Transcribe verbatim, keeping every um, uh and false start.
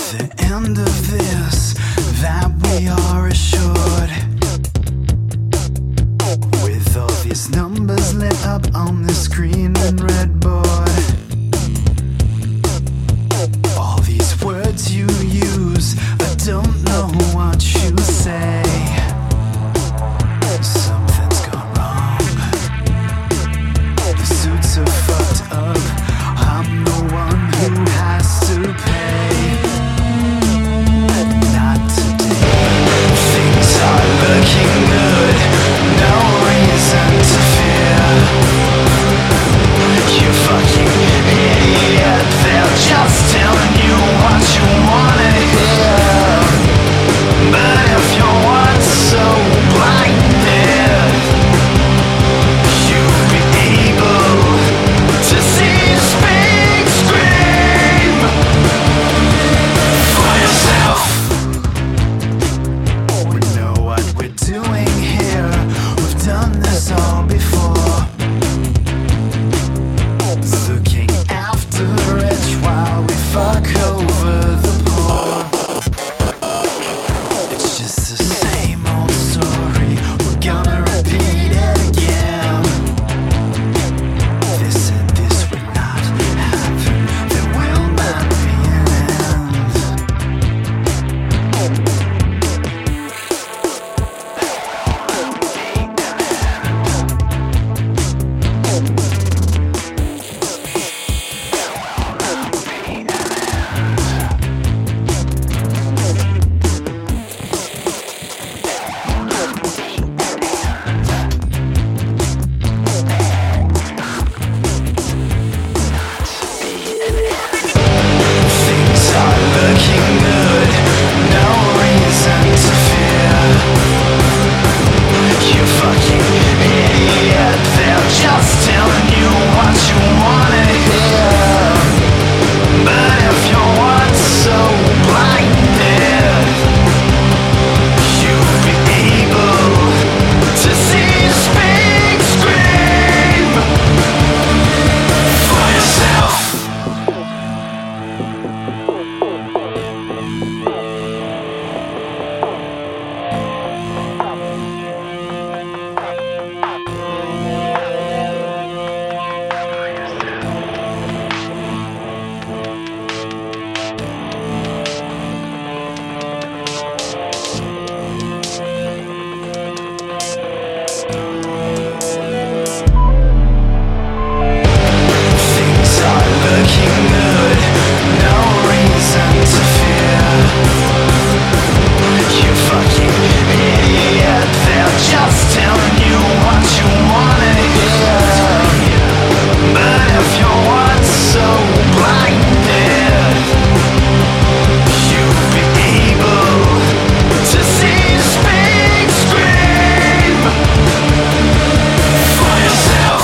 the end of this, that we are assured. With all these numbers lit up on the screen and red board. All these words you use, I don't know what you say. Something's gone wrong. The suits are fucked up. I'm the one who has to pay. Not today. Things are looking good. No reason to fear. You fucking idiot. They're just telling you what you wanna hear. But if you weren't so blinded, you'd be able to see this big scream for yourself. We know what we're doing here. We've done this all before. Looking after the rich while we fuck over the poor. It's just the same old story. We're gonna repeat it again. They said this would not happen. There will not be an Things are looking good. No reason to fear. You fucking idiot. They're just telling you what you wanna hear. But if you weren't so blinded, you'd be able to see this big scream for yourself. Things are looking good. No reason to fear. You fucking idiot. They're just telling you what you wanna hear. But if you weren't so blinded, you'd be able to see this big scream for yourself.